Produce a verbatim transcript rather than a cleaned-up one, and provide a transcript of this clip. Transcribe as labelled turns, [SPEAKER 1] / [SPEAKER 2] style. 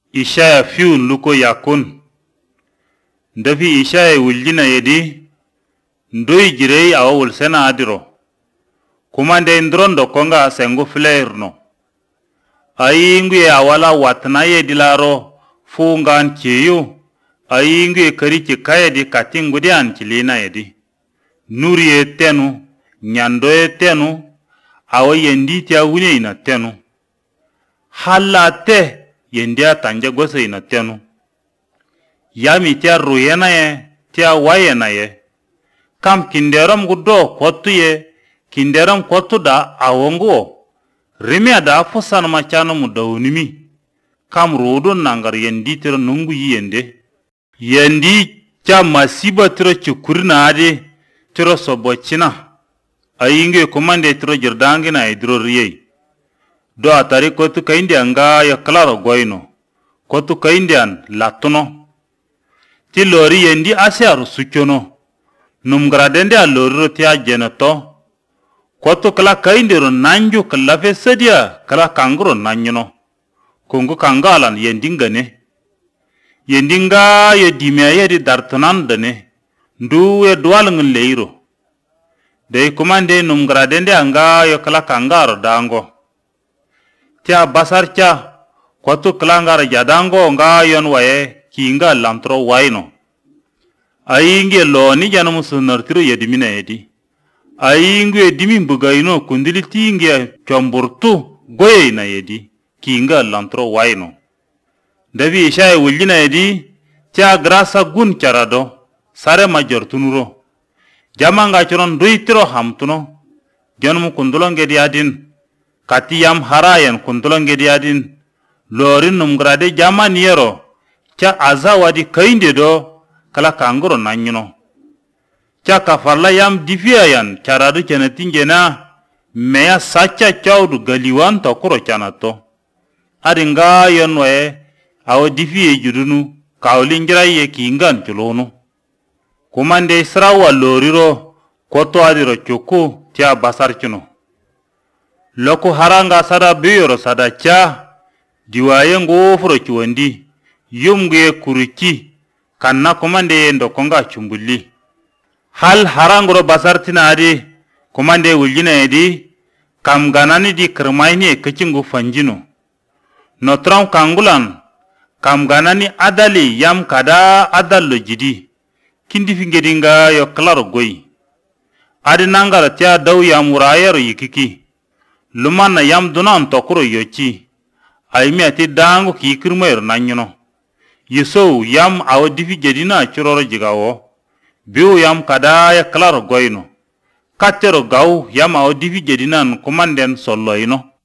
[SPEAKER 1] Ishaya fiun luko yakun. Ndafi Ishaya wuljina yedi. Ndoi jirei awa wulsena adiro. Kumande indrondo konga sengu flairno. Ayingu ye awala watna yedi laro fungan chiyu. Ayingu ye karichi kayedi katingudi anchilina yedi. Nuri ye tenu, nyando ye tenu, awa yendi tia wunye ina tenu. Hala te yendia tanja gosa ina tenu. Yami tia ruyena ye, tia wayena ye. Kam kinderam gudo kotu ye, kinderam kotu da awongo. Rimia da fusana machana mudaunimi. Kam rodo nangar yendi tira nungu yende. Yendi cha masiba tira chukurina ade, tira sobochina. Ayinge kumande tira jirdangi na idro riyei. Do atari kotu kaindian nga ya klaro goino. Kotu kaindian latuno. Ti lori yendi asiaru suchono. Numgradende a loriro tia jeneto. Kotu kala kaindiro nanju kalafe sedia kala kanguro nanjuno. Kungu kangalan yendingane. Yendinga ye dimea ye di dartanandane. Ndu ye dualangin leiro. Dei kumande numgradende anga ye kala kangaro dango. Tia basarcha. Kotu kala ngara jadango nga yon waye kinga lantro waino. Ayinge lo ni janamu sunartiro yedimina yedi. Ayinge yedimi mbugaino kundili tinge chomburtu goye na yedi. Kinga lantro waino. Davi Ishaya wuljina yedi. Tia grasa gun charado. Sare major tunuro. Jamanga churon duitiro hamtuno. Janamu kundulonge diadin. Kati yam harayan kundulonge diadin. Lorin numgrade jama niyero. Tia azawadi kainde do. Kala kanguro nanyuno. Cha kafarla yam difiayan charadu chenetingena meya sacha chaudu galiwan tokuro chanato. Adinga yonwe awo difie judunu kaulingira ye kingan chulono. Kumande israwa loriro koto adiro chuku tia basar chuno. Loko haranga sada biyoro sada cha diwaye ngofuro chuwandi yumge kuruchi. Kanna kumande ndo konga chumbuli. Hal harangoro basartina adi kumande wuljina edi kam ganani di kermaini kechingu fanjino. Notram kangulan kam ganani adali yam kada adallo jidi. Kindi fingedinga yo klaro goi. Adi nangara tia daw yam urayero yikiki. Lumana yam dunan tokuro yochi. Aimi ati dango ki kirmayro nanyuno. Yesou yam awo difi jedina churoro jigawo. Biu yam kada ya klaro goino. Katero gau yam awo difi jedinan kumanden solo ino.